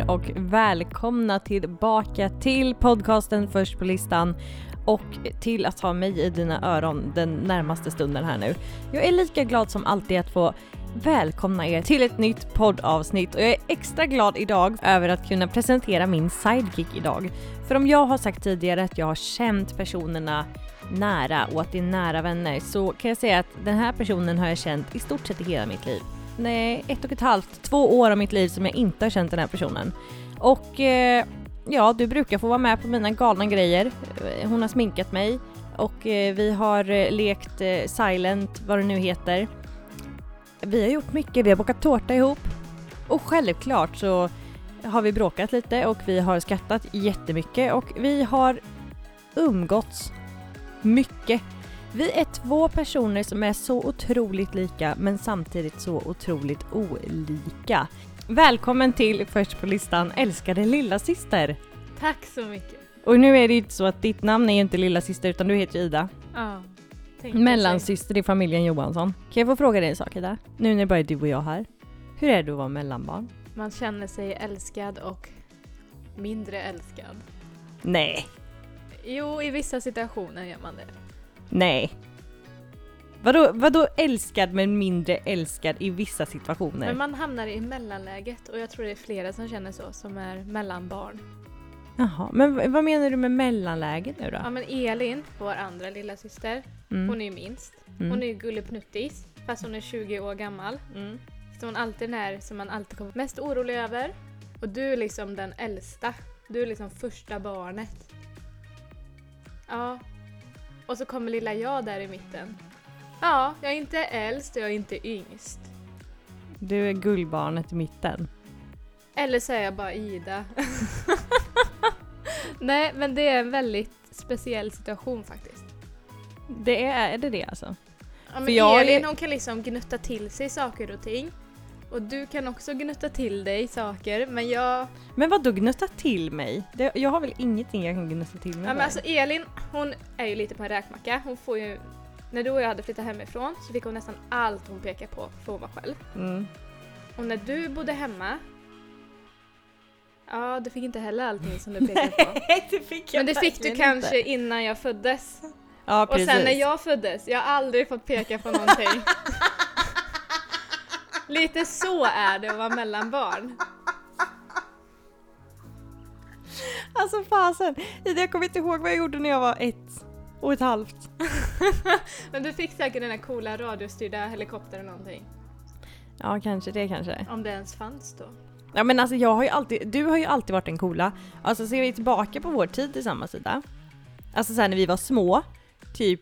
och välkomna tillbaka till podcasten Först på listan och till att ha mig i dina öron den närmaste stunden här nu. Jag är lika glad som alltid att få välkomna er till ett nytt poddavsnitt och jag är extra glad idag över att kunna presentera min sidekick idag. För om jag har sagt tidigare att jag har känt personerna nära och att det är nära vänner, så kan jag säga att den här personen har jag känt i stort sett i hela mitt liv. Nej, 1,5-2 år av mitt liv som jag inte har känt den här personen. Och ja, du brukar få vara med på mina galna grejer. Hon har sminkat mig och vi har lekt silent, vad det nu heter. Vi har gjort mycket, vi har bakat tårta ihop. Och självklart så har vi bråkat lite och vi har skrattat jättemycket och vi har umgåtts mycket. Vi är 2 personer som är så otroligt lika men samtidigt så otroligt olika. Välkommen till Först på listan, älskade lilla syster. Tack så mycket. Och nu är det inte så att ditt namn är ju inte lilla syster utan du heter Ida. Ja. Mellansyster i familjen Johansson. Kan jag få fråga dig en sak, Ida? Nu när det bara är du och jag här. Hur är det att vara mellanbarn? Man känner sig älskad och mindre älskad. Nej. Jo, i vissa situationer gör man det. Nej. Vadå älskad men mindre älskad i vissa situationer? Men man hamnar i mellanläget och jag tror det är flera som känner så, som är mellanbarn. Jaha, men vad menar du med mellanläget nu då? Ja, men Elin, vår andra lilla syster, hon är ju minst. Hon är ju gullepnuttis, fast hon är 20 år gammal. Så hon alltid är som man alltid kommer mest orolig över. Och du är liksom den äldsta. Du är liksom första barnet. Ja. Och så kommer lilla jag där i mitten. Ja, jag är inte äldst och jag är inte yngst. Du är gullbarnet i mitten. Eller så är jag bara Ida. Nej, men det är en väldigt speciell situation faktiskt. Är det alltså? Ja, men Elin hon kan liksom gnutta till sig saker och ting. Och du kan också gnutta till dig saker, men jag... Men vad då gnutta till mig? Jag har väl ingenting jag kan gnutta till mig. Ja, men alltså Elin, hon är ju lite på en räkmacka. Hon får ju... När du och jag hade flyttat hemifrån så fick hon nästan allt hon pekar på för hon var själv. Och när du bodde hemma... Ja, du fick inte heller allting som du pekade på. Nej, det fick jag. Men det fick du kanske innan jag föddes. Ja, precis. Och sen när jag föddes, jag har aldrig fått peka på någonting. Lite så är det att vara mellanbarn. Alltså fasen, jag kommer inte ihåg vad jag gjorde när jag var 1,5. Men du fick säkert den här coola radiostyrda helikoptern eller någonting. Ja, kanske. Om det ens fanns då. Ja, men alltså du har ju alltid varit en coola. Alltså ser vi tillbaka på vår tid tillsammans, Ida. Alltså sen när vi var små, typ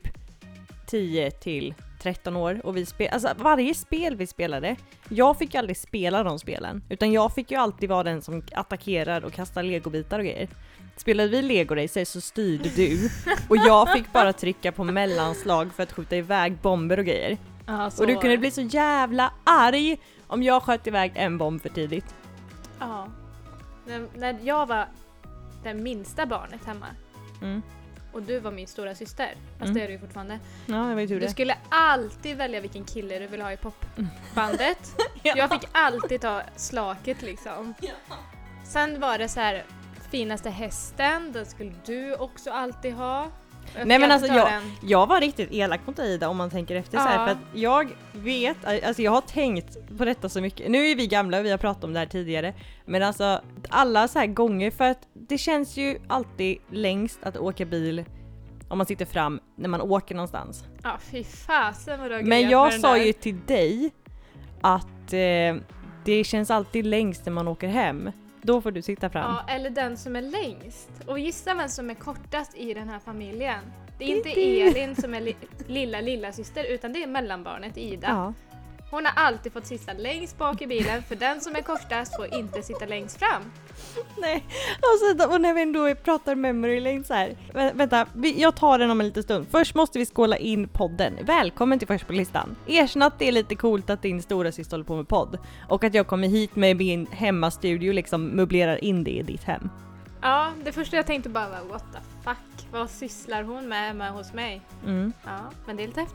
10-13 år och alltså varje spel vi spelade, jag fick ju aldrig spela de spelen, utan jag fick ju alltid vara den som attackerar och kastar legobitar och grejer. Spelade vi Lego Racer så styrde du och jag fick bara trycka på mellanslag för att skjuta iväg bomber och grejer. Och du kunde bli så jävla arg om jag sköt iväg en bomb för tidigt. Ja. När jag var den minsta barnet hemma och du var min stora syster, fast det är du ju fortfarande. Ja, jag vet hur det. Du skulle alltid välja vilken kille du ville ha i popbandet. Ja. Jag fick alltid ta slaket liksom. Ja. Sen var det så här, finaste hästen, den skulle du också alltid ha. Nej, men alltså jag var riktigt elak mot Ida om man tänker efter så här, för att jag vet, alltså jag har tänkt på detta så mycket. Nu är vi gamla och vi har pratat om det här tidigare, men alltså alla så här gånger, för att det känns ju alltid längst att åka bil om man sitter fram när man åker någonstans. Ja, fy fasen vad du har grejat. Men jag sa ju till dig att det känns alltid längst när man åker hem. Då får du sitta fram. Ja, eller den som är längst. Och gissa vem som är kortast i den här familjen. Det är inte Elin som är lilla syster, utan det är mellanbarnet Ida. Ja. Hon har alltid fått sitta längst bak i bilen, för den som är kortast får inte sitta längst fram. Nej, och när vi ändå pratar memory lane så här. Vänta, jag tar den om en liten stund. Först måste vi skåla in podden. Välkommen till Först på listan. Erkänn att det är lite coolt att din stora syster håller på med podd. Och att jag kommer hit med min hemmastudio liksom möblerar in det i ditt hem. Ja, det första jag tänkte bara var what the fuck? Vad sysslar hon med hos mig? Mm. Ja, men det är lite häftigt.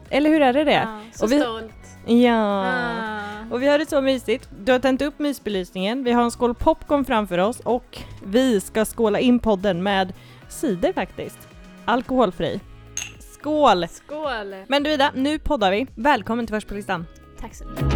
Eller hur är det? Ja, så och vi, stolt. Ja. Och vi har det så mysigt. Du har tänt upp mysbelysningen. Vi har en skål popcorn framför oss. Och vi ska skåla in podden med cider faktiskt. Alkoholfri. Skål! Skål! Men du Ida, nu poddar vi. Välkommen till Först på listan. Tack så mycket.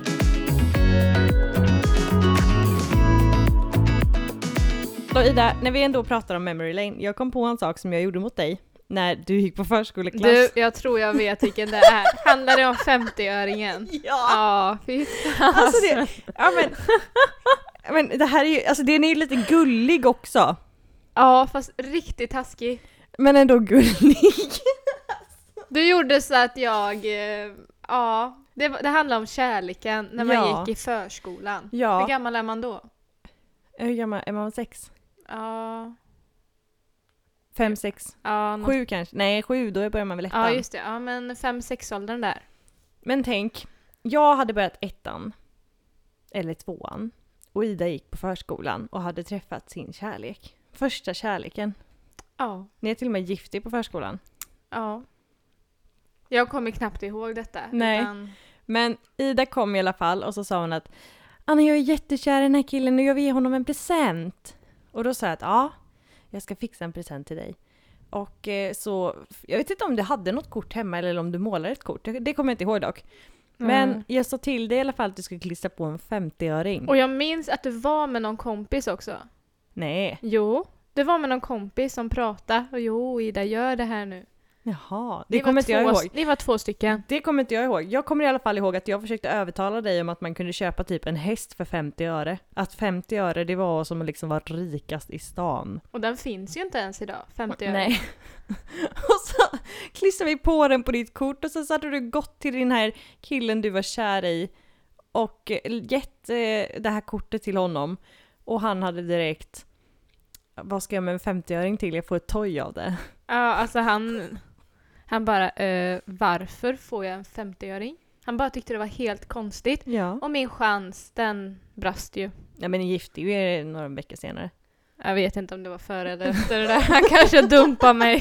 Så Ida, när vi ändå pratar om memory lane. Jag kom på en sak som jag gjorde mot dig. När du gick på förskoleklass. Du, jag tror jag vet vilken det är. Handlar det om 50-öringen? Ja! Ja, fy fan. Alltså det, ja men det här är ju, alltså den är ju lite gullig också. Ja, fast riktigt taskig. Men ändå gullig. Du gjorde så att jag, ja, det handlar om kärleken när man gick i förskolan. Ja. Hur gammal är man då? Hur gammal är man? 6? Ja. 5, 6? Ja, 7 kanske? Nej, 7, då börjar man väl ettan. Ja, just det. Ja, men 5-6-åldern där. Men tänk, jag hade börjat ettan. Eller 2:an. Och Ida gick på förskolan och hade träffat sin kärlek. Första kärleken. Ja. Ni är till och med giftig på förskolan. Ja. Jag kommer knappt ihåg detta. Nej. Utan... Men Ida kom i alla fall och så sa hon att Anna, jag är jättekär i den här killen och jag vill ge honom en present. Och då sa jag att ja, jag ska fixa en present till dig. Och så, jag vet inte om du hade något kort hemma eller om du målade ett kort. Det kommer jag inte ihåg dock. Men jag sa till dig i alla fall att du skulle klistra på en 50-öring. Och jag minns att du var med någon kompis också. Nej. Jo, du var med någon kompis som pratade. Och jo, Ida, gör det här nu. Jaha, det kommer inte jag ihåg. Ni var 2 stycken. Det kommer inte jag ihåg. Jag kommer i alla fall ihåg att jag försökte övertala dig om att man kunde köpa typ en häst för 50 öre. Att 50 öre, det var som att liksom vara rikast i stan. Och den finns ju inte ens idag, 50 öre. Nej. Och så klistrade vi på den på ditt kort och så hade du gått till den här killen du var kär i och gett det här kortet till honom. Och han hade direkt, vad ska jag med en 50-öring till? Jag får ett toy av det. Ja, alltså han bara, varför får jag en 50-öring? Han bara tyckte det var helt konstigt. Ja. Och min chans, den brast ju. Ja, men ni gifte ju er några veckor senare. Jag vet inte om det var före eller efter det där. Han kanske dumpade mig.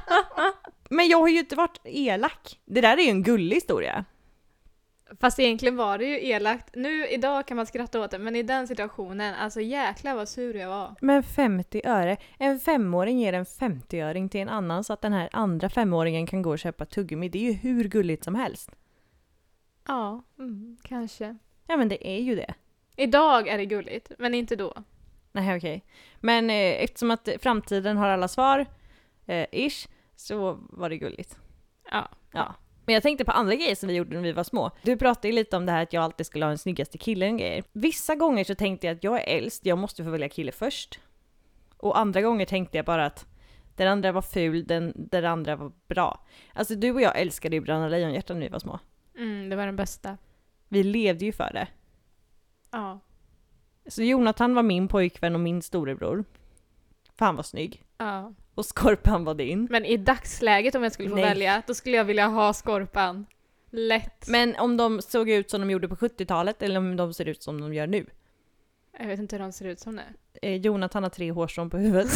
Men jag har ju inte varit elak. Det där är ju en gullig historia. Fast egentligen var det ju elakt. Nu, idag kan man skratta åt det, men i den situationen, alltså jäklar vad sur jag var. Men 50 öre. En 5-åring ger en 50-öring till en annan så att den här andra 5-åringen kan gå och köpa tuggummi. Det är ju hur gulligt som helst. Ja, kanske. Ja, men det är ju det. Idag är det gulligt, men inte då. Nej, okej. Men eftersom att framtiden har alla svar, ish, så var det gulligt. Ja. Men jag tänkte på andra grejer som vi gjorde när vi var små. Du pratade ju lite om det här att jag alltid skulle ha den snyggaste killen grejer. Vissa gånger så tänkte jag att jag är äldst, jag måste få välja kille först. Och andra gånger tänkte jag bara att den andra var ful, den andra var bra. Alltså du och jag älskade ju Bröderna Lejonhjärta när vi var små. Det var den bästa. Vi levde ju för det. Ja. Så Jonathan var min pojkvän och min storebror. För han var snygg. Ja. Och Skorpan var din. Men i dagsläget om jag skulle få välja, då skulle jag vilja ha Skorpan. Lätt. Men om de såg ut som de gjorde på 70-talet eller om de ser ut som de gör nu? Jag vet inte hur de ser ut som det. Jonathan har 3 hårstrån på huvudet.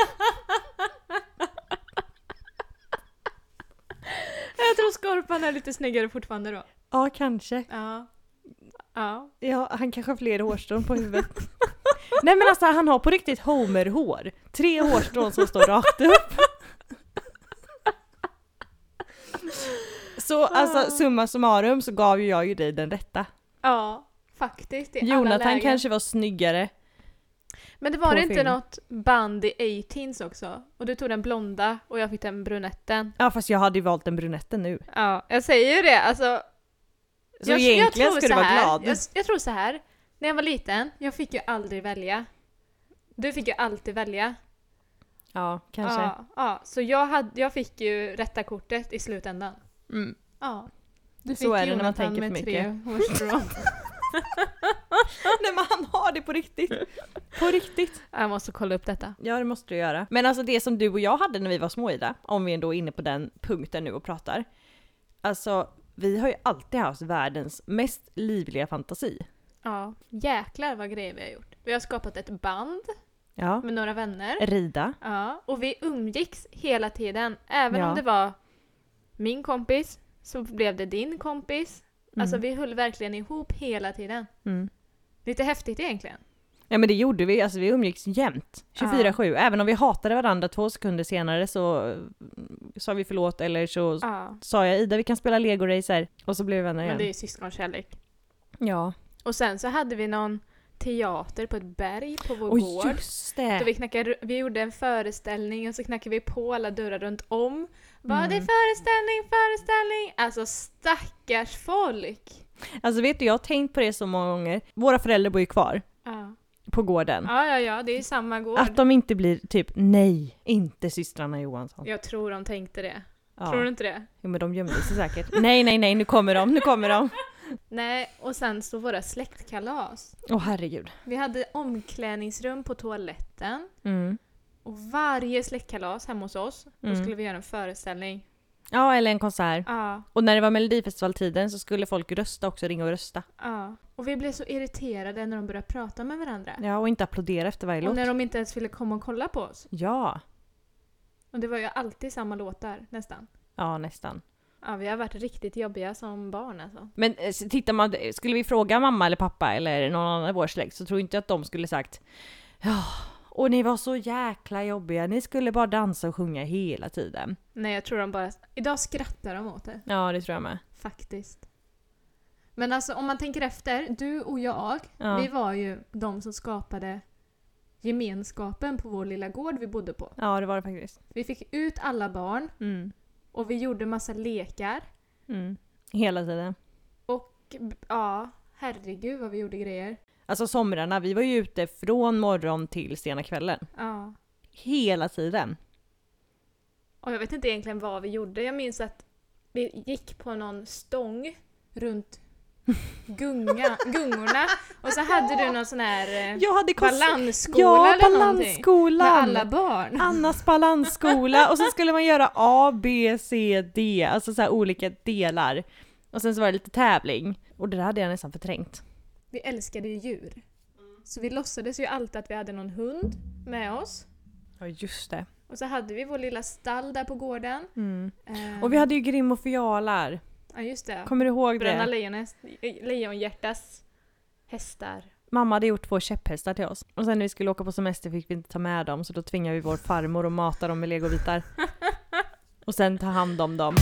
Jag tror Skorpan är lite snyggare fortfarande då. Ja, kanske. Ja, han kanske har fler hårstrån på huvudet. Nej, men alltså han har på riktigt Homer-hår. 3 hårstrån som står rakt upp. Så alltså summa summarum så gav jag ju dig den rätta. Ja, faktiskt. Jonathan kanske var snyggare. Men det var det inte något band i 18s också? Och du tog den blonda och jag fick den brunetten. Ja, fast jag hade ju valt den brunetten nu. Ja, jag säger ju det. Alltså, så egentligen skulle du vara glad. Jag tror så här. När jag var liten, jag fick ju aldrig välja. Du fick ju alltid välja. Ja, kanske. Ja, så jag fick ju rätta kortet i slutändan. Ja. Du fick så är det när man tänker för mycket. Nej, men han har det på riktigt. På riktigt. Jag måste kolla upp detta. Ja, det måste du göra. Men alltså det som du och jag hade när vi var små, Ida, om vi ändå är inne på den punkten nu och pratar. Alltså, vi har ju alltid haft världens mest livliga fantasi. Ja, jäklar vad grejer vi har gjort. Vi har skapat ett band med några vänner. Rida. Ja, och vi umgicks hela tiden. Även om det var min kompis, så blev det din kompis. Alltså vi höll verkligen ihop hela tiden. Lite häftigt egentligen. Ja men det gjorde vi, alltså vi umgicks jämt. 24/7, även om vi hatade varandra 2 sekunder senare så sa vi förlåt eller så sa jag Ida vi kan spela Lego Racer och så blev vi vänner igen. Men det är syskonkärlek. Ja. Och sen så hade vi någon teater på ett berg på vår gård. Just det! Då vi gjorde en föreställning och så knackade vi på alla dörrar runt om. Vad är föreställning? Alltså stackars folk! Alltså vet du, jag har tänkt på det så många gånger. Våra föräldrar bor ju kvar. På gården. Ja, det är samma gård. Att de inte blir typ, nej, inte systrarna Johansson. Jag tror de tänkte det. Ja. Tror du inte det? Jo, men de gömde sig säkert. nej, nu kommer de. Nej, och sen så våra släktkalas. Herregud. Vi hade omklädningsrum på toaletten. Mm. Och varje släktkalas hemma hos oss, då skulle vi göra en föreställning. Ja, eller en konsert. Ja. Och när det var Melodifestivaltiden så skulle folk rösta också, ringa och rösta. Ja. Och vi blev så irriterade när de började prata med varandra. Ja, och inte applådera efter varje låt. Och när de inte ens ville komma och kolla på oss. Ja. Och det var ju alltid samma låtar, nästan. Ja, nästan. Ja, vi har varit riktigt jobbiga som barn alltså. Men tittar man, skulle vi fråga mamma eller pappa eller någon annan i vår släkt så tror inte att de skulle sagt ja, och ni var så jäkla jobbiga, ni skulle bara dansa och sjunga hela tiden. Nej, jag tror de bara... Idag skrattar de åt det. Ja, det tror jag med. Faktiskt. Men alltså om man tänker efter, du och jag, vi var ju de som skapade gemenskapen på vår lilla gård vi bodde på. Ja, det var det faktiskt. Vi fick ut alla barn och vi gjorde massa lekar. Hela tiden. Och ja, herregud vad vi gjorde grejer. Alltså somrarna, vi var ju ute från morgon till sena kvällen. Ja. Hela tiden. Och jag vet inte egentligen vad vi gjorde. Jag minns att vi gick på någon stång runt gungorna. Och så hade du någon sån här balansskola eller någonting. Med alla barn. Annas balansskola. Och så skulle man göra A, B, C, D. Alltså så här olika delar. Och sen så var det lite tävling. Och det där hade jag nästan förträngt. Vi älskade ju djur. Så vi låtsades ju alltid att vi hade någon hund med oss. Ja, just det. Och så hade vi vår lilla stall där på gården. Och vi hade ju Grim och Fjalar. Ja, just det. Kommer du ihåg Bröderna det? Lejonhjärtas hästar. Mamma hade gjort 2 käpphästar till oss. Och sen när vi skulle åka på semester fick vi inte ta med dem. Så då tvingade vi vår farmor att mata dem med legobitar. Och sen ta hand om dem.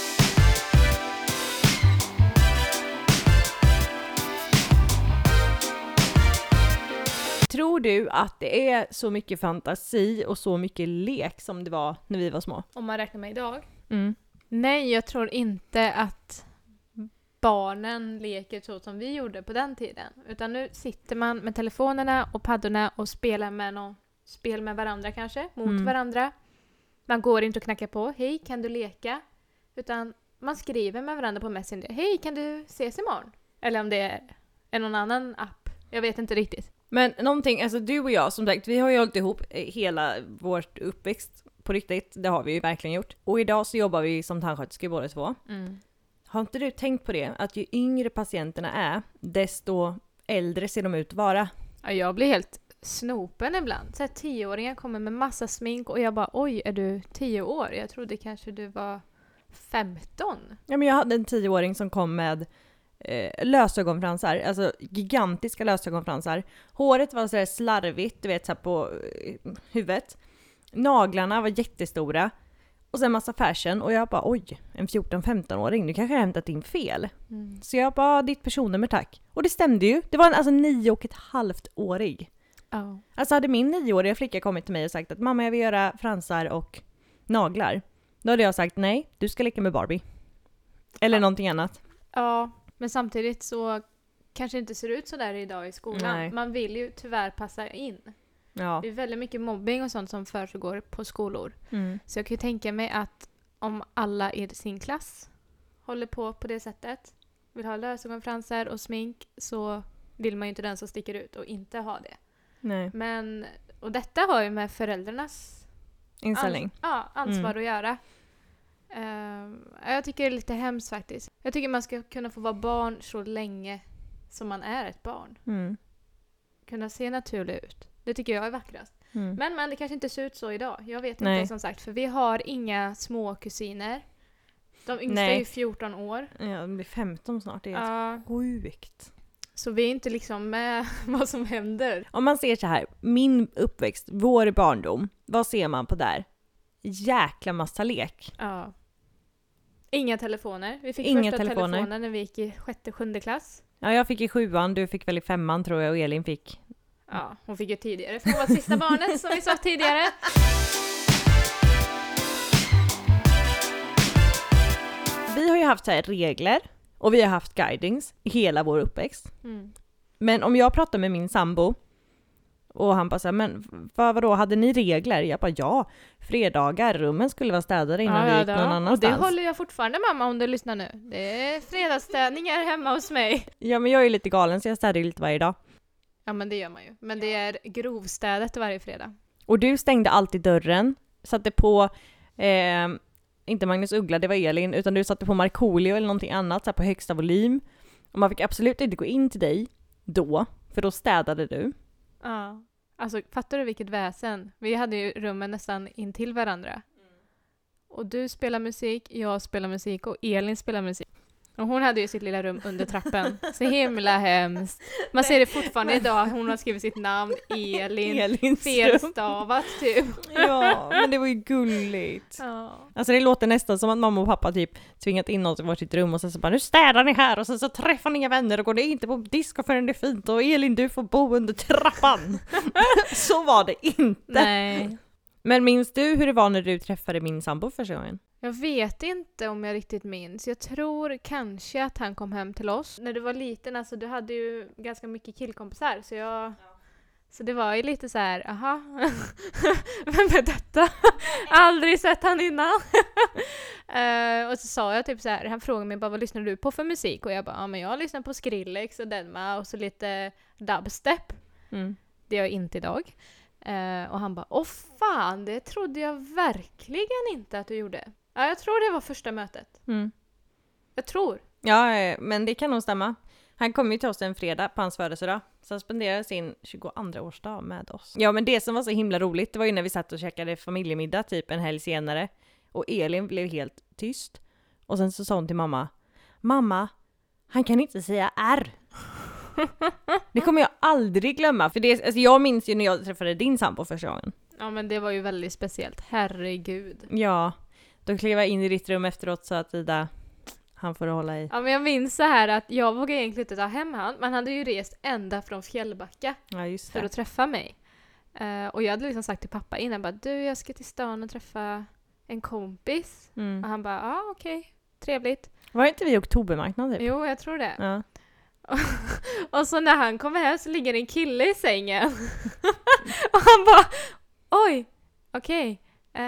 Tror du att det är så mycket fantasi och så mycket lek som det var när vi var små? Om man räknar med idag? Nej, jag tror inte att barnen leker så som vi gjorde på den tiden. Utan nu sitter man med telefonerna och paddorna och spelar med någon spel med varandra kanske, mot varandra. Man går inte och knackar på, hej kan du leka? Utan man skriver med varandra på Messenger, hej kan du ses imorgon? Eller om det är någon annan app, jag vet inte riktigt. Men någonting, alltså du och jag som sagt, vi har ju hållit ihop hela vårt uppväxt på riktigt, det har vi ju verkligen gjort. Och idag så jobbar vi som tandsköterskor båda två. Har inte du tänkt på det? Att ju yngre patienterna är, desto äldre ser de ut att vara. Ja, jag blir helt snopen ibland. Så här 10-åringar kommer med massa smink och jag bara, oj, är du 10 år? Jag trodde kanske du var 15. Ja, men jag hade en 10-åring som kom med lösögonfransar, alltså gigantiska lösögonfransar. Håret var så där slarvigt, du vet, så här på huvudet. Naglarna var jättestora. Och sen massa fashion. Och jag bara, oj, en 14-15-åring, nu kanske jag har hämtat in fel. Så jag bara, ditt personnummer tack. Och det stämde ju. Det var en 9,5-årig. Alltså hade min 9-åriga flicka kommit till mig och sagt att mamma, jag vill göra fransar och naglar. Då hade jag sagt, nej, du ska leka med Barbie. Eller någonting annat. Ja, men samtidigt så kanske det inte ser ut så där idag i skolan. Nej. Man vill ju tyvärr passa in. Ja. Det är väldigt mycket mobbing och sånt som försiggår på skolor. Så jag kan ju tänka mig att om alla i sin klass håller på det sättet, vill ha lösögonfransar och smink, så vill man ju inte den som sticker ut och inte ha det. Nej. Men, och detta har ju med föräldrarnas inställning. Ansvar att göra. Jag tycker det är lite hemskt faktiskt. Jag tycker man ska kunna få vara barn så länge som man är ett barn. Kunna se naturlig ut. Det tycker jag är vackrast. Men det kanske inte ser ut så idag. Jag vet inte som sagt. För vi har inga små kusiner. De yngsta är ju 14 år. Ja, de blir 15 snart. Det är sjukt. Så vi är inte liksom med vad som händer. Om man ser så här, min uppväxt, vår barndom, vad ser man på där? Jäkla massa lek. Ja. Inga telefoner. Vi fick Inga första telefoner. telefonen när vi gick i 6-7 klass. Ja, jag fick i 7:an, du fick väl i 5:an tror jag och Elin fick. Ja, hon fick ju tidigare. För hon var sista barnet som vi sa tidigare. Vi har ju haft så här regler och vi har haft guidings i hela vår uppväxt. Mm. Men om jag pratar med min sambo och han bara så här, men vadå, hade ni regler? Jag bara ja, fredagar, rummen skulle vara städade innan vi gick någon annanstans. Och det håller jag fortfarande, mamma, om du lyssnar nu. Det är fredagsstädningar hemma hos mig. Ja, men jag är lite galen så jag städar lite varje dag. Ja, men det gör man ju. Men det är grovstädet varje fredag. Och du stängde alltid dörren, satte på, inte Magnus Uggla, det var Elin, utan du satte på Markoolio eller någonting annat så här på högsta volym. Och man fick absolut inte gå in till dig då, för då städade du. Ja. Alltså, fattar du vilket väsen? Vi hade ju rummen nästan in till varandra. Och du spelar musik, jag spelar musik och Elin spelar musik. Och hon hade ju sitt lilla rum under trappen. Så himla hemskt. Man ser det fortfarande idag. Hon har skrivit sitt namn, Elin. Felstavat typ. Ja, men det var ju gulligt. Ja. Alltså det låter nästan som att mamma och pappa typ tvingat in oss i vårt rum och sen så bara, nu städar ni här och sen så träffar ni inga vänner och går ni inte på disco förrän det är fint och Elin, du får bo under trappan. Så var det inte. Nej. Men minns du hur det var när du träffade min sambo första gången? Jag vet inte om jag riktigt minns. Jag tror kanske att han kom hem till oss. När du var liten, alltså du hade ju ganska mycket killkompisar. Så det var ju lite så här, aha, vem är detta? Aldrig sett han innan. Och så sa jag typ så här, han frågade mig bara, vad lyssnar du på för musik? Och jag bara, ja men jag lyssnar på Skrillex och Denma och så lite dubstep. Mm. Det gör jag inte idag. Och han bara, åh fan, det trodde jag verkligen inte att du gjorde. Ja, jag tror det var första mötet. Mm. Jag tror. Ja, men det kan nog stämma. Han kom ju till oss en fredag på hans födelsedag. Så han spenderade sin 22-årsdag med oss. Ja, men det som var så himla roligt, det var ju när vi satt och käkade familjemiddag typ en helg senare. Och Elin blev helt tyst. Och sen så sa hon till mamma, mamma, han kan inte säga R. Det kommer jag aldrig glömma. För det, alltså jag minns ju när jag träffade din sambo första gången. Ja, men det var ju väldigt speciellt. Herregud. Ja, då klev jag in i ditt rum efteråt så att Ida, han får hålla i. Ja, men jag minns så här att jag vågade egentligen inte ta hem han. Man hade ju rest ända från Fjällbacka för att träffa mig. Och jag hade liksom sagt till pappa innan, bara, du, jag ska till stan och träffa en kompis. Mm. Och han bara, ja okej, trevligt. Var inte vi i oktobermarknaden typ? Jo, jag tror det. Ja. Och så när han kommer hem så ligger en kille i sängen. Och han bara, oj, okej.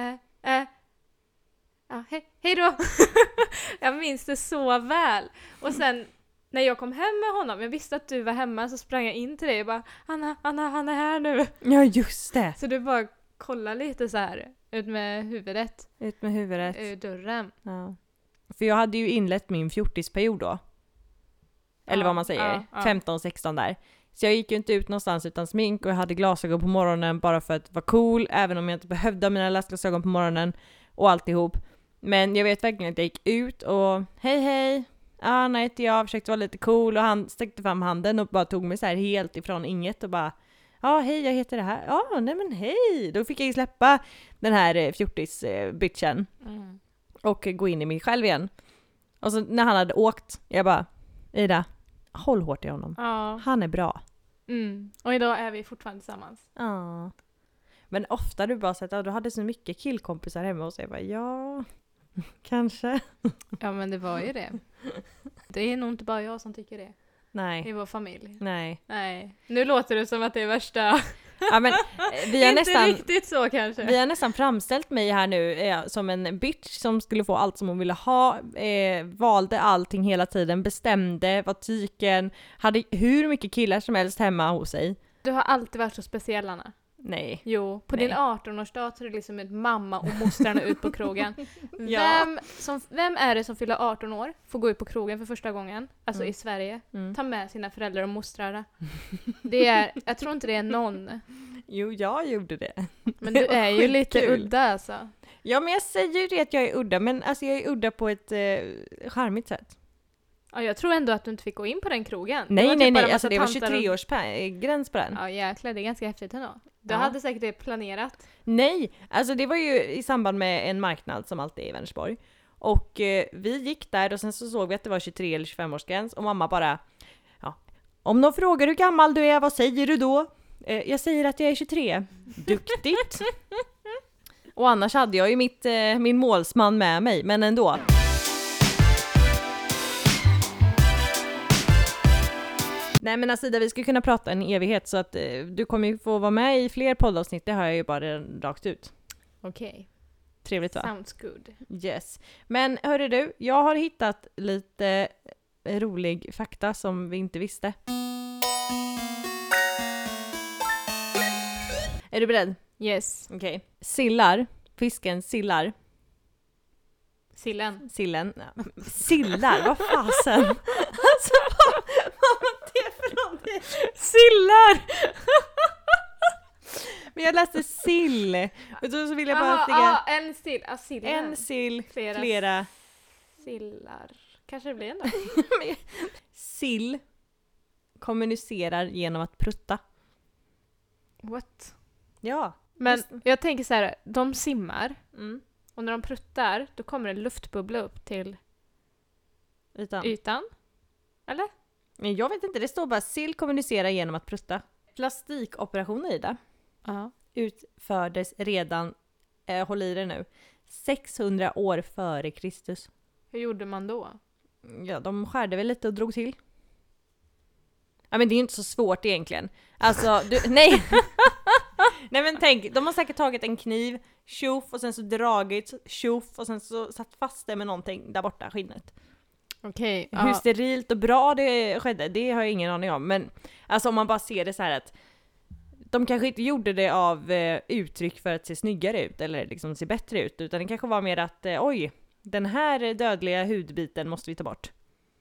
Ja, hej då. Jag minns det så väl. Och sen när jag kom hem med honom, jag visste att du var hemma, så sprang jag in till dig och bara, Anna, han är här nu. Ja, just det. Så du bara kolla lite så här ut med huvudet. Ut med huvudet. Ur dörren. Ja. För jag hade ju inlett min 40-period då. Eller vad man säger. 15-16 där. Så jag gick ju inte ut någonstans utan smink och jag hade glasögon på morgonen bara för att vara cool. Även om jag inte behövde mina läsglasögon på morgonen och alltihop. Men jag vet verkligen att jag gick ut och hej. Anna heter jag, försökte vara lite cool och han sträckte fram handen och bara tog mig så här helt ifrån inget och bara, ja hej, jag heter det här. Ja, nej men hej. Då fick jag ju släppa den här 40s-bitchen och gå in i mig själv igen. Och så när han hade åkt, jag bara, Ida, håll hårt i honom. Ja. Han är bra. Mm. Och idag är vi fortfarande tillsammans. Ja. Men ofta du bara sett att du hade så mycket killkompisar hemma och så jag bara, ja, kanske. Ja, men det var ju det. Det är nog inte bara jag som tycker det. Nej. I vår familj. Nej. Nu låter det som att det är värsta... Ja, men vi har inte nästan, riktigt så kanske. Vi har nästan framställt mig här nu som en bitch som skulle få allt som hon ville ha, valde allting hela tiden, bestämde, var tyken, hade hur mycket killar som helst hemma hos sig. Du har alltid varit så speciell, Anna. Nej. Jo, på din 18-årsdag tar du liksom ett mamma och mostrarna ut på krogen. Ja. Vem är det som fyller 18 år, får gå ut på krogen för första gången, alltså i Sverige, ta med sina föräldrar och mostrarna. Jag tror inte det är någon. Jo, jag gjorde det. Men du är ju lite udda alltså. Ja, men jag säger ju det att jag är udda, men alltså jag är udda på ett charmigt sätt. Ja, jag tror ändå att du inte fick gå in på den krogen. Nej, alltså det var 23-årsgräns på den. Ja, jäklar, det är ganska häftigt ändå. Du hade säkert det planerat. Nej, alltså det var ju i samband med en marknad som alltid är i Vänersborg. Och vi gick där och sen så såg vi att det var 23 eller 25-årsgräns och mamma bara, ja, om någon frågar hur gammal du är, vad säger du då? Jag säger att jag är 23. Duktigt. Och annars hade jag ju min målsman med mig, men ändå. Nej, men alltså vi ska kunna prata en evighet, så att du kommer ju få vara med i fler poddavsnitt, det har jag ju bara rakt ut. Okej. Trevligt, va? Sounds good. Yes. Men hörru du, jag har hittat lite rolig fakta som vi inte visste. Är du beredd? Yes. Okej. Sillar, fisken sillar. Sillen. Sillen. Ja. Sillar, vad fasen? Alltså, vad var det för någonting? Sillar! Men jag läste sill. Och så vill jag bara stiga. En sill. Ja, sillen. En sill, flera sillar. Kanske det blir en då. Sill kommunicerar genom att prutta. What? Ja. Men jag tänker så här, de simmar. Mm. Och när de pruttar, då kommer en luftbubbla upp till ytan. Eller? Men jag vet inte, det står bara sill kommunicerar genom att prutta. Plastikoperationer, Ida, utfördes redan, håll i det nu, 600 år före Kristus. Hur gjorde man då? Ja, de skärde väl lite och drog till. Ja, men det är ju inte så svårt egentligen. Alltså, nej. Nej, men tänk, de har säkert tagit en kniv, tjoff, och sen så dragit, tjoff, och sen så satt fast det med någonting där borta, skinnet. Okej. Hur sterilt och bra det skedde, det har jag ingen aning om. Men alltså om man bara ser det så här att de kanske inte gjorde det av uttryck för att se snyggare ut eller liksom se bättre ut, utan det kanske var mer att oj, den här dödliga hudbiten måste vi ta bort.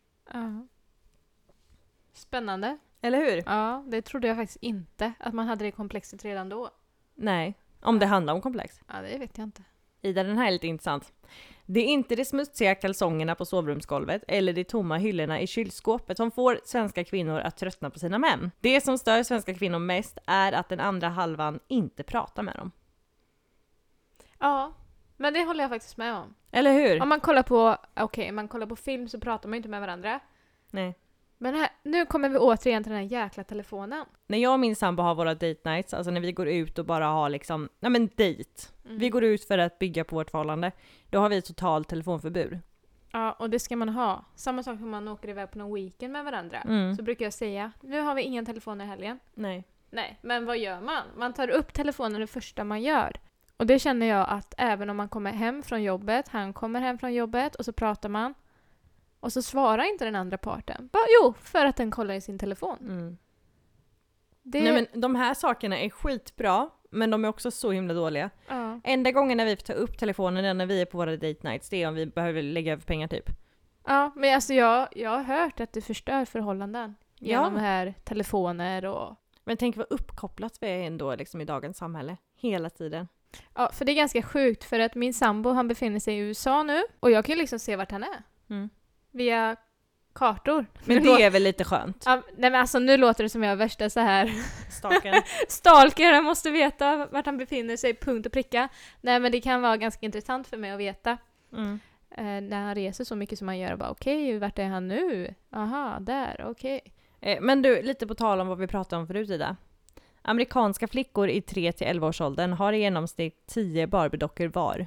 Spännande. Eller hur? Ja, det trodde jag faktiskt inte. Att man hade det komplexet redan då. Nej, om det handlar om komplex. Ja, det vet jag inte. Ida, den här är lite intressant. Det är inte de smutsiga kalsongerna på sovrumsgolvet eller de tomma hyllorna i kylskåpet som får svenska kvinnor att tröttna på sina män. Det som stör svenska kvinnor mest är att den andra halvan inte pratar med dem. Ja, men det håller jag faktiskt med om. Eller hur? Om man kollar på film så pratar man inte med varandra. Nej. Men nu kommer vi återigen till den här jäkla telefonen. När jag och min sambo har våra date nights, alltså när vi går ut och bara har liksom, date. Vi går ut för att bygga på vårt förhållande. Då har vi total telefonförbud. Ja, och det ska man ha. Samma sak som man åker iväg på någon weekend med varandra. Så brukar jag säga, nu har vi ingen telefon i helgen. Nej, men vad gör man? Man tar upp telefonen det första man gör. Och det känner jag att även om man kommer hem från jobbet, han kommer hem från jobbet och så pratar man. Och så svarar inte den andra parten. För att den kollar i sin telefon. Nej, men de här sakerna är skitbra, men de är också så himla dåliga. Ja. Enda gången när vi får ta upp telefonen är när vi är på våra date nights. Det är om vi behöver lägga över pengar typ. Ja, men alltså jag har hört att det förstör förhållanden. Genom de här telefoner och... Men tänk vad uppkopplat vi är ändå liksom i dagens samhälle. Hela tiden. Ja, för det är ganska sjukt för att min sambo, han befinner sig i USA nu. Och jag kan ju liksom se vart han är. Via kartor. Men det är väl lite skönt? Ja, nej, men alltså nu låter det som jag är värsta så här Stalker. Han måste veta vart han befinner sig, punkt och pricka. Nej, men det kan vara ganska intressant för mig att veta. När han reser så mycket som han gör. Okej, vart är han nu? Aha, där, okej. Men du, lite på tal om vad vi pratade om förut, Ida. Amerikanska flickor i 3-11 års åldern har i genomsnitt 10 Barbie-dockor var.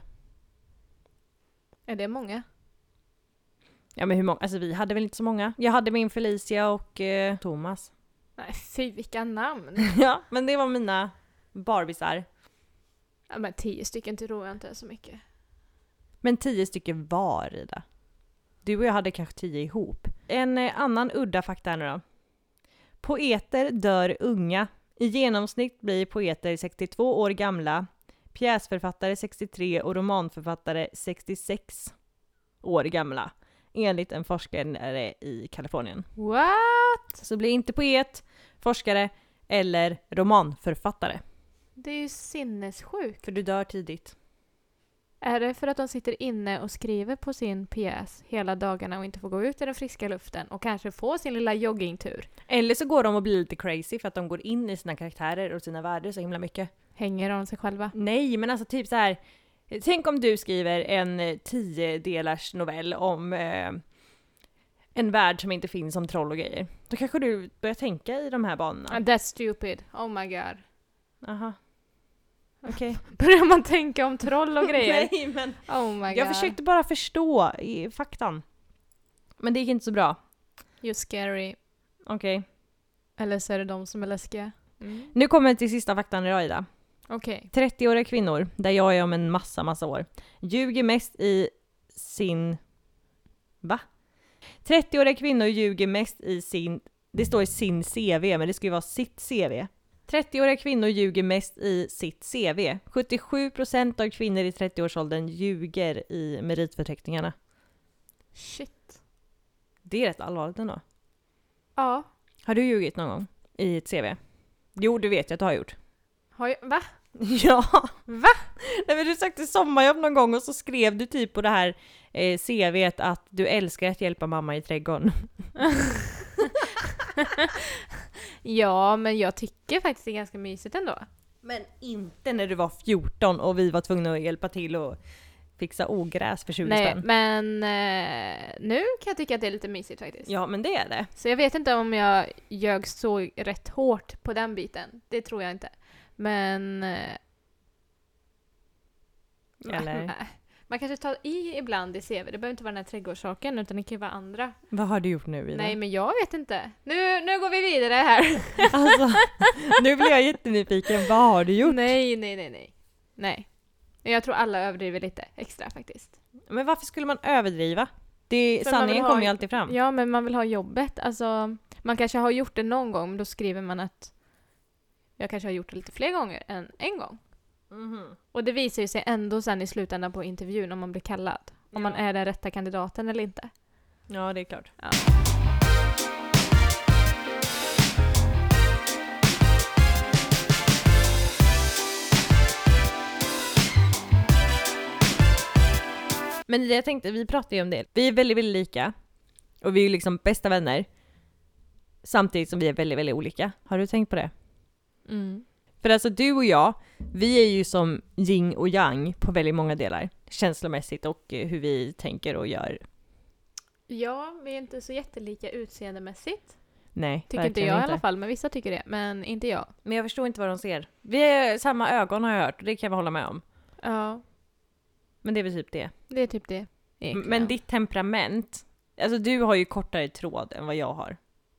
Är det många? Ja, men hur många? Alltså vi hade väl inte så många. Jag hade min Felicia och Thomas. Nej, fy vilka namn. Ja, men det var mina Barbisar. Ja, men 10 stycken tror jag inte är så mycket. Men 10 stycken var, Ida. Du och jag hade kanske 10 ihop. En annan udda fakta här nu då. Poeter dör unga. I genomsnitt blir poeter 62 år gamla. Pjäsförfattare 63 och romanförfattare 66 år gamla. Enligt en forskare i Kalifornien. What? Så blir inte poet, forskare eller romanförfattare. Det är ju sinnessjukt. För du dör tidigt. Är det för att de sitter inne och skriver på sin PS hela dagarna och inte får gå ut i den friska luften och kanske få sin lilla joggingtur? Eller så går de och blir lite crazy för att de går in i sina karaktärer och sina världar så himla mycket. Hänger de sig själva? Nej, men alltså typ så här. Tänk om du skriver en 10-delars novell om en värld som inte finns, som troll och grejer. Då kanske du börjar tänka i de här banorna. That's stupid. Oh my god. Aha. Okej. Okay. Börjar man tänka om troll och grejer? Nej, men oh my god. Jag försökte bara förstå i faktan. Men det gick inte så bra. You're scary. Okej. Okay. Eller så är det de som är läskiga. Nu kommer jag till sista faktan idag, Ida. Okej. 30-åriga kvinnor, där jag är om en massa år, ljuger mest i sin... Va? 30-åriga kvinnor ljuger mest i sin... Det står i sin CV, men det ska ju vara sitt CV. 30-åriga kvinnor ljuger mest i sitt CV. 77% av kvinnor i 30-årsåldern ljuger i meritförteckningarna. Shit. Det är rätt allvarligt ändå. Ja. Har du ljugit någon gång i ett CV? Jo, du vet jag att du har gjort. Har jag... Va? Ja. Va? Nej, men du sökte sommarjobb någon gång och så skrev du typ på det här CV:t att du älskar att hjälpa mamma i trädgården. Ja, men jag tycker faktiskt det är ganska mysigt ändå. Men inte när du var 14 och vi var tvungna att hjälpa till och fixa ogräs för 20 spänn. Men nu kan jag tycka att det är lite mysigt faktiskt. Ja, men det är det. Så jag vet inte om jag ljög så rätt hårt på den biten. Det tror jag inte. Men... Eller? Man kanske tar i ibland i CV. Det behöver inte vara den här trädgårdssaken, utan det kan ju vara andra. Vad har du gjort nu, Ida? Nej, men jag vet inte. Nu går vi vidare här. Alltså, nu blir jag jättenyfiken. Vad har du gjort? Nej. Jag tror alla överdriver lite extra faktiskt. Men varför skulle man överdriva? Sanningen kommer ju alltid fram. Ja, men man vill ha jobbet. Alltså, man kanske har gjort det någon gång, men då skriver man att jag kanske har gjort det lite fler gånger än en gång. Mm-hmm. Och det visar ju sig ändå sen i slutändan på intervjun om man blir kallad. Om man är den rätta kandidaten eller inte. Ja, det är klart. Ja. Men det jag tänkte, vi pratar ju om det. Vi är väldigt, väldigt lika. Och vi är ju liksom bästa vänner. Samtidigt som vi är väldigt, väldigt olika. Har du tänkt på det? Mm. För alltså du och jag, vi är ju som yin och yang på väldigt många delar. Känslomässigt och hur vi tänker och gör. Ja, vi är inte så jättelika utseendemässigt. Nej, tycker inte jag i alla fall, men vissa tycker det. Men inte jag. Men jag förstår inte vad de ser. Vi är samma ögon har jag hört, det kan jag hålla med om. Ja. Men det är väl typ det. Det är typ det. Egentligen. Men ditt temperament, alltså du har ju kortare tråd än vad jag har.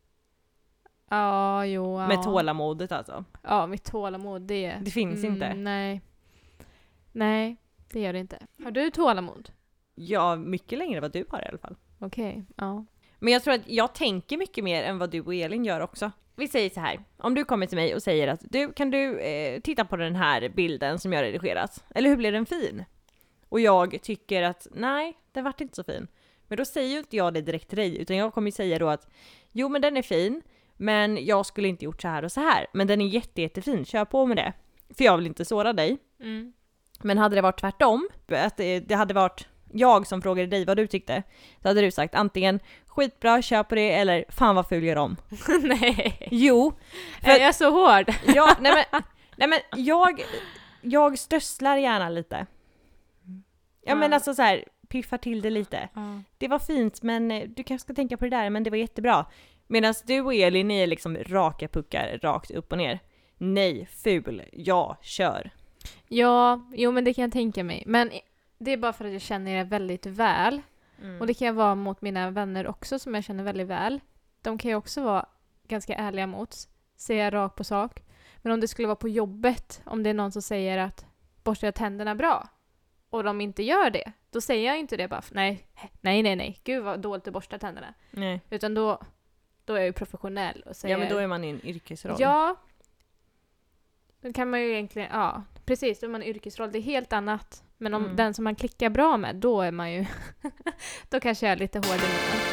Ja, jo. Ja. Med tålamodet alltså. Ja, mitt tålamod, det finns inte. Nej, det gör det inte. Har du tålamod? Ja, mycket längre än vad du har i alla fall. Okej, ja. Men jag tror att jag tänker mycket mer än vad du och Elin gör också. Vi säger så här, om du kommer till mig och säger att kan du titta på den här bilden som jag har redigerat? Eller hur blir den fin? Och jag tycker att nej, den vart inte så fin. Men då säger ju inte jag det direkt till dig, utan jag kommer ju säga då att jo, men den är fin, men jag skulle inte gjort så här och så här. Men den är jättefin, kör på med det. För jag vill inte såra dig. Mm. Men hade det varit tvärtom, att det hade varit jag som frågade dig vad du tyckte, så hade du sagt antingen skitbra, kör på det, eller fan vad ful gör om. Nej. Jo. Är jag så hård? Ja, nej men jag strösslar gärna lite. Ja, men alltså så här, piffar till det lite. Det var fint, men du kanske ska tänka på det där, men det var jättebra. Medan du och Elin är liksom raka puckar, rakt upp och ner. Nej, ful, ja, kör. Ja, jo men det kan jag tänka mig. Men det är bara för att jag känner er väldigt väl. Mm. Och det kan jag vara mot mina vänner också som jag känner väldigt väl. De kan jag också vara ganska ärliga mot. Säga rakt på sak. Men om det skulle vara på jobbet, om det är någon som säger att borstar jag tänderna bra och de inte gör det, då säger jag inte det bara nej. Gud vad dåligt att borsta tänderna. Nej. Utan då är jag ju professionell och säger... Ja, men då är man i en yrkesroll. Ja. Då kan man ju egentligen... Ja, precis. Då är man i yrkesroll. Det är helt annat. Men om den som man klickar bra med, då är man ju... då kanske jag är lite hård i munnen.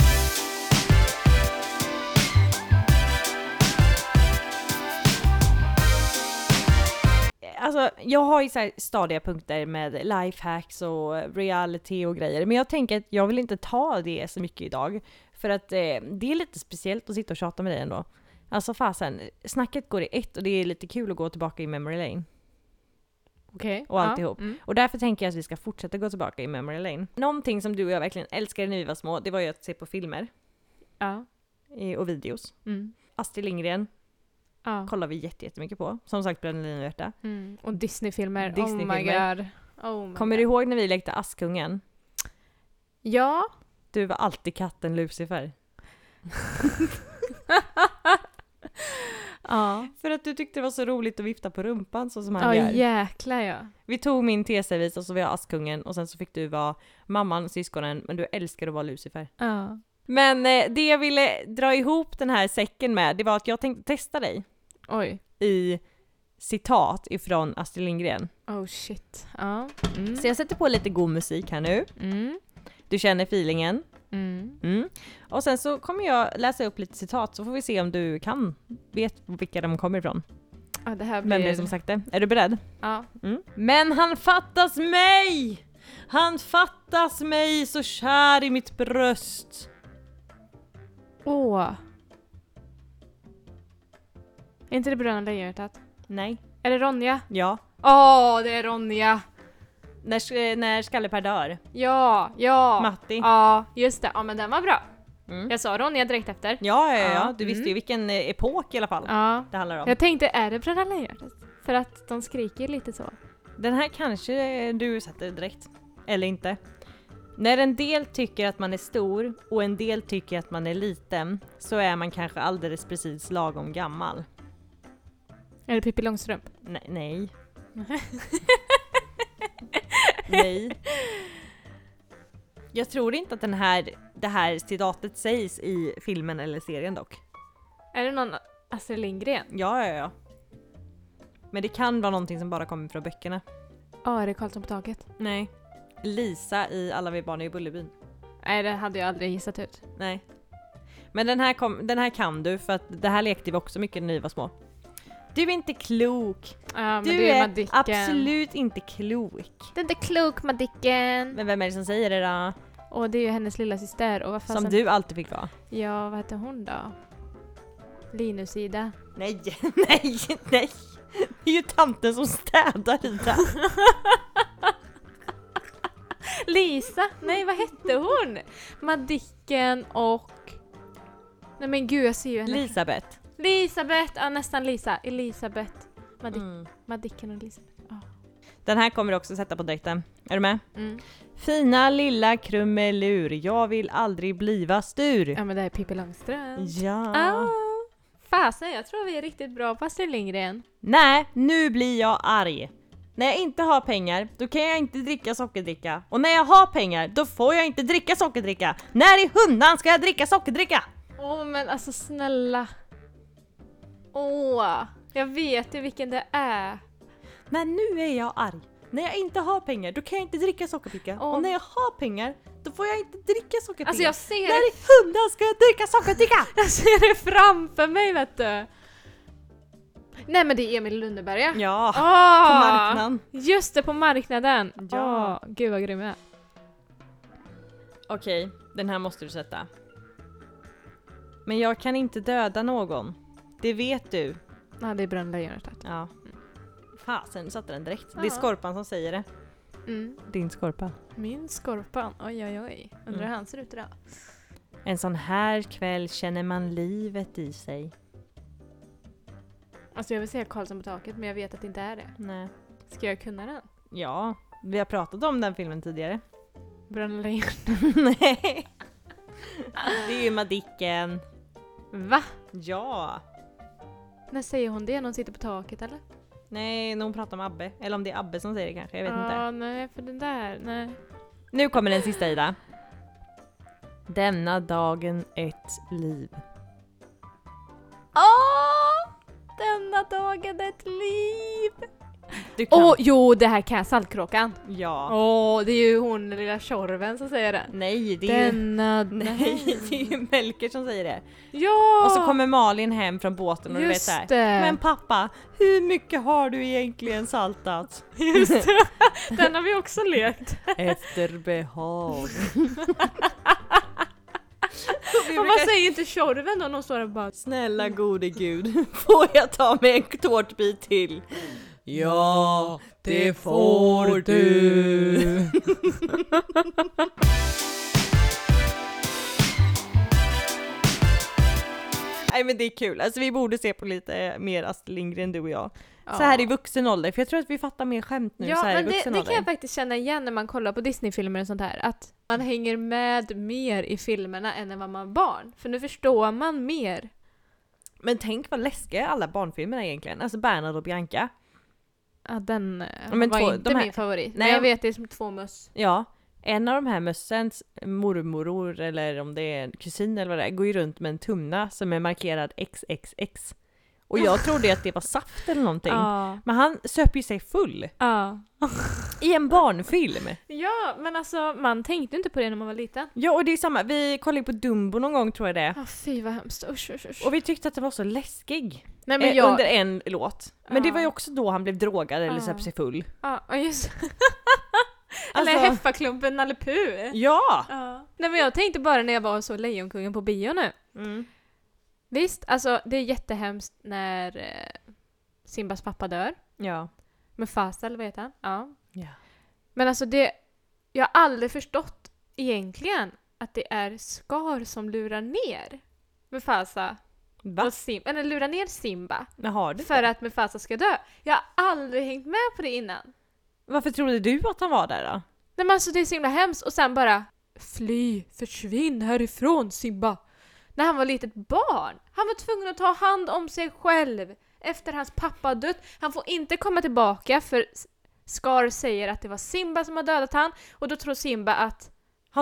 Alltså, jag har ju så här stadiga punkter med lifehacks och reality och grejer. Men jag tänker att jag vill inte ta det så mycket idag. För att det är lite speciellt att sitta och tjata med dig ändå. Alltså fasen, snacket går i ett och det är lite kul att gå tillbaka i memory lane. Okej. Och alltihop. Ja. Mm. Och därför tänker jag att vi ska fortsätta gå tillbaka i memory lane. Någonting som du och jag verkligen älskade när vi var små, det var ju att se på filmer. Ja. Och videos. Mm. Astrid Lindgren Ja. kollar vi jättemycket på. Som sagt, Bröderna Lejonhjärta. Mm. Och Disney-filmer. Oh Disney-filmer. my god. Oh my Kommer god. du ihåg när vi lekte Askungen? Ja. Du var alltid katten Lucifer. Ja. För att du tyckte det var så roligt att vifta på rumpan så som han Ja, gör. jäklar ja. Vi tog min teservis och så var jag Askungen och sen så fick du vara mamman, syskonen, men du älskar att vara Lucifer. Ja. Men det jag ville dra ihop den här säcken med, det var att jag tänkte testa dig Oj. i citat ifrån Astrid Lindgren. Oh shit. Ja. Mm. Så jag sätter på lite god musik här nu. Mm. Du känner feelingen. Mm. Mm. Och sen så kommer jag läsa upp lite citat så får vi se om du vet vilka de kommer ifrån. Ja, det här blir... Vem det är som sagt det. Är du beredd? Ja. Mm. Men han fattas mig! Han fattas mig så kär i mitt bröst. Åh. Är inte det Bröderna Lejonhjärtat? Nej. Är det Ronja? Ja. Åh, det är Ronja! När Skallepär dör. Ja. Matti. Ja, just det. Ja, men den var bra. Mm. Jag sa Ronja direkt efter. Ja. Du visste ju vilken epok i alla fall Ja. det handlar om. Jag tänkte, är det Bröderna Lejonhjärtat? För att de skriker lite så. Den här kanske du sätter direkt. Eller inte. När en del tycker att man är stor och en del tycker att man är liten så är man kanske alldeles precis lagom gammal. Är det Pippi Långstrump? Nej. Nej. Jag tror inte att det här citatet sägs i filmen eller serien dock. Är det någon Astrid Lindgren? Ja. Men det kan vara någonting som bara kommer från böckerna. Ja, är det Karlsson på taket? Nej. Lisa i Alla vi barn i Bullerbyn. Nej, det hade jag aldrig gissat ut. Nej. Men den här kan du för att det här lekte vi också mycket när vi var små. Du är inte klok. Ja, men Du det är är Madicken. absolut inte klok. Det är inte klok, Madicken. Men vem är det som säger det då? Och det är ju hennes lilla syster. Och vad Som fasen... du alltid fick vara. Ja, vad heter hon då? Linusida. Nej. Det är ju tanten som städar i det. Lisa? Nej, vad hette hon? Madicken och... Nej men gud, jag ser ju henne. Elisabeth, ja nästan Lisa. Elisabeth. Madicken och Elisabeth. Oh. Den här kommer du också sätta på direkten. Är du med? Mm. Fina lilla krummelur, jag vill aldrig bliva stur. Ja men det är Pippi Långstrump. Ja. Fasen, jag tror vi är riktigt bra på Astrid Lindgren. Nej, nu blir jag arg. När jag inte har pengar, då kan jag inte dricka sockerdricka. Och när jag har pengar, då får jag inte dricka sockerdricka. När i hundan ska jag dricka sockerdricka? Åh men alltså snälla. Jag vet ju vilken det är. Men nu är jag arg. När jag inte har pengar, då kan jag inte dricka sockerdricka. Och när jag har pengar, då får jag inte dricka sockerdricka. Alltså jag ser När i hundan ska jag dricka sockerdricka? Jag ser det framför mig, vet du. Nej men det är Emil Lönneberga. Ja, på marknaden. Just det, på marknaden. Ja. Gud vad grym jag är. Okej, den här måste du sätta. Men jag kan inte döda någon. Det vet du. Ja, det är Bröderna Lejonhjärtat. Ja. Fasen, du satte den direkt. Ja. Det är Skorpan som säger det. Mm. Din Skorpan. Min Skorpan. Oj. Undrar hur han ser ut idag. En sån här kväll känner man livet i sig. Alltså jag vill säga Karlsson på taket, men jag vet att det inte är det. Nej. Ska jag kunna den? Ja, vi har pratat om den filmen tidigare. Bröderna Lejonhjärtat. Nej. Det är ju Madicken. Va? Ja. När säger hon det? När hon sitter på taket eller? Nej, när hon pratar om Abbe. Eller om det är Abbe som säger det kanske, jag vet inte. Ja, nej, för den där, nej. Nu kommer den sista, Ida. Denna dagen ett liv. Denna dagen ett liv! Du kan. Jo, det här kan jag, saltkråkan. Ja. Det är ju hon, den lilla tjorven som säger det. Nej, det är Nej, det är ju Melker som säger det. Ja! Och så kommer Malin hem från båten och du vet så här. Men pappa, hur mycket har du egentligen saltat? Just det. Den har vi också lekt. Efter behag. Och vad säger inte tjorven då? Någon står där bara, snälla gode gud, får jag ta med en tårtbit till? Ja, det får du. Nej men det är kul, alltså vi borde se på lite mer Astrid Lindgren du och jag. Ja. Så här i vuxen ålder, för jag tror att vi fattar mer skämt nu. Ja, så här men i vuxen det ålder. kan jag faktiskt känna igen när man kollar på Disney-filmer och sånt här. Att man hänger med mer i filmerna än när man var barn. För nu förstår man mer. Men tänk vad läskiga alla barnfilmer är egentligen. Alltså Bernhard och Bianca. Ja, den men var inte min favorit. Nej, men jag vet det är som 2 möss. Ja, en av de här mössens mormoror eller om det är en kusin eller vad det är, går ju runt med en tumna som är markerad XXX. Och jag trodde att det var saft eller någonting. Men han söp ju sig full. I en barnfilm. Ja, men alltså man tänkte inte på det när man var liten. Ja, och det är samma. Vi kollade på Dumbo någon gång tror jag det. Fy vad hemskt. Usch. Och vi tyckte att det var så läskig. Nej, men under en låt. Men det var ju också då han blev drogad eller söp sig full. Ja, just alltså... Eller Heffaklumpen Nalle Puh. Ja! Nej, men jag tänkte bara när jag var så Lejonkungen på bio nu. Visst, alltså det är jättehemskt när Simbas pappa dör. Ja. Mufasa, eller vad heter han? Ja. Men alltså det, jag har aldrig förstått egentligen att det är Scar som lurar ner Mufasa. Va? Eller lurar ner Simba. Men har du för att Mufasa ska dö. Jag har aldrig hängt med på det innan. Varför trodde du att han var där då? Nej, men alltså det är så himla hemskt. Och sen bara, fly, försvinn härifrån Simba. När han var litet barn. Han var tvungen att ta hand om sig själv. Efter hans pappa dött. Han får inte komma tillbaka för Scar säger att det var Simba som har dödat han. Och då tror Simba att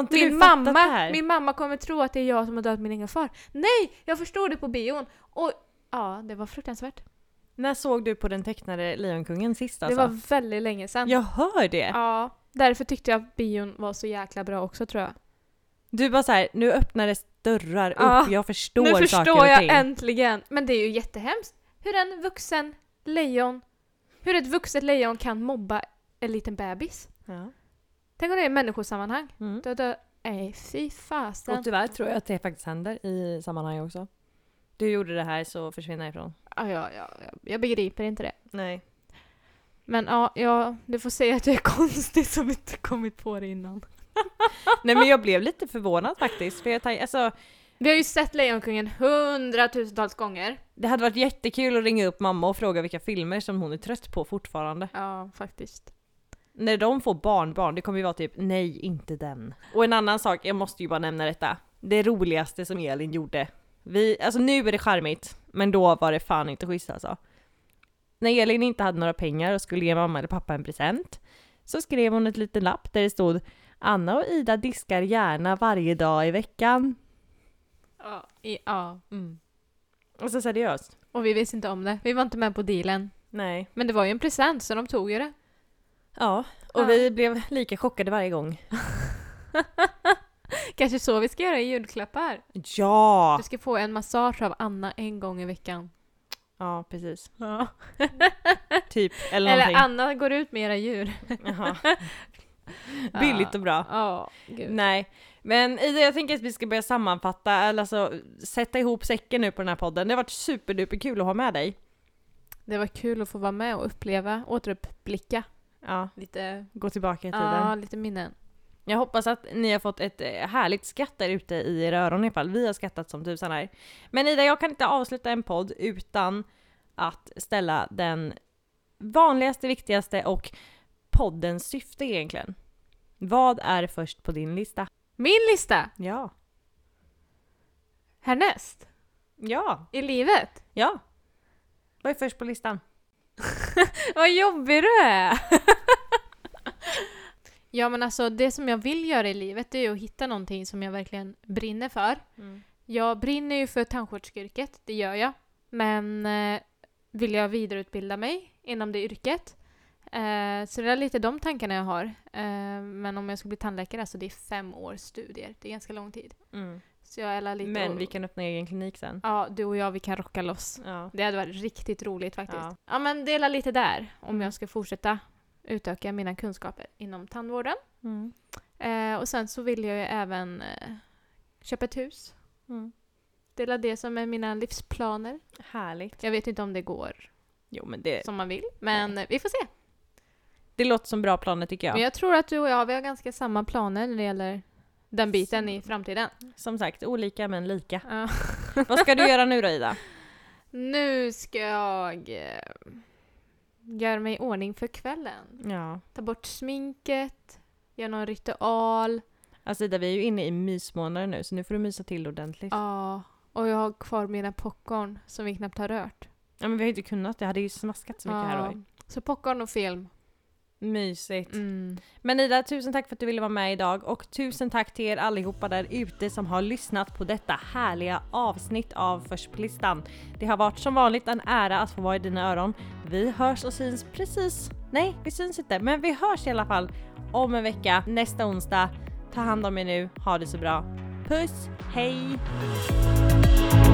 min mamma kommer tro att det är jag som har dödat min egen far. Nej, jag förstod det på bion. Och ja, det var fruktansvärt. När såg du på den tecknade Lejonkungen sist alltså? Det var väldigt länge sedan. Jag hör det. Ja, därför tyckte jag att bion var så jäkla bra också tror jag. Du bara så här, nu öppnades dörrar upp, jag förstår saker och ting. Nu förstår jag äntligen. Men det är ju jättehemskt. Hur ett vuxet lejon kan mobba en liten bebis. Ja. Tänk om det är människosammanhang. Fy fasen. Och tyvärr tror jag att det faktiskt händer i sammanhang också. Du gjorde det här så försvinner jag ifrån. Ja, jag begriper inte det. Nej. Men ja, du får säga att jag är konstig som inte kommit på det innan. Nej, men jag blev lite förvånad faktiskt. För vi har ju sett Lejonkungen 100,000-tals gånger. Det hade varit jättekul att ringa upp mamma och fråga vilka filmer som hon är trött på fortfarande. Ja, faktiskt. När de får barnbarn, det kommer ju vara typ, nej, inte den. Och en annan sak, jag måste ju bara nämna detta. Det roligaste som Elin gjorde. Alltså nu är det charmigt, men då var det fan inte schysst alltså. När Elin inte hade några pengar och skulle ge mamma eller pappa en present, så skrev hon ett litet lapp där det stod: Anna och Ida diskar gärna varje dag i veckan. Ja. Och så seriöst. Och vi visste inte om det. Vi var inte med på dealen. Nej. Men det var ju en present så de tog ju det. Ja, och vi blev lika chockade varje gång. Kanske så vi ska göra i julklappar. Ja! Du ska få en massage av Anna en gång i veckan. Ja, precis. Ja. Typ, eller någonting. Eller Anna går ut med era djur. Jaha. Billigt och bra. Ja, gud. Nej, men Ida, jag tänker att vi ska börja sammanfatta, eller alltså sätta ihop säcken nu på den här podden. Det har varit superduper kul att ha med dig. Det var kul att få vara med och uppleva, återuppblicka. Ja, lite gå tillbaka i tiden. Ja, lite minnen. Jag hoppas att ni har fått ett härligt skratt där ute i era öron i alla fall. Vi har skrattat som tusan här. Men Ida, jag kan inte avsluta en podd utan att ställa den vanligaste, viktigaste och poddens syfte egentligen. Vad är först på din lista? Min lista? Ja. Härnäst? Ja. I livet? Ja. Vad är först på listan? Vad jobbig du är! Ja, men alltså det som jag vill göra i livet är ju att hitta någonting som jag verkligen brinner för. Jag brinner ju för tandsköterskeyrket, det gör jag. Men vill jag vidareutbilda mig inom det yrket Så det är lite de tankarna jag har. Men om jag ska bli tandläkare, så det är 5 års studier. Det är ganska lång tid. Så jag är lite men vi kan öppna egen klinik sen. Ja, du och jag, vi kan rocka loss. Ja. Det hade varit riktigt roligt faktiskt. Ja, men dela lite där om jag ska fortsätta utöka mina kunskaper inom tandvården. Och sen så vill jag ju även köpa ett hus. Dela det som är mina livsplaner. Härligt. Jag vet inte om det går men som man vill, men vi får se. Det låter som bra planer tycker jag. Men jag tror att du och jag, vi har ganska samma planer när det gäller den biten i framtiden. Som sagt, olika men lika. Ja. Vad ska du göra nu då, Ida? Nu ska jag göra mig i ordning för kvällen. Ja. Ta bort sminket, göra någon ritual. Alltså Ida, vi är ju inne i mysmånader nu, så nu får du mysa till ordentligt. Ja, och jag har kvar mina popcorn som vi knappt har rört. Ja, men vi har ju inte kunnat. Det hade ju smaskat så mycket här då. Så popcorn och film. Mysigt. Men Ida, tusen tack för att du ville vara med idag. Och tusen tack till er allihopa där ute som har lyssnat på detta härliga avsnitt av Först på listan. Det har varit som vanligt en ära att få vara i dina öron. Vi hörs och syns precis. Nej, vi syns inte. Men vi hörs i alla fall om en vecka, nästa onsdag. Ta hand om er nu. Ha det så bra. Puss, hej!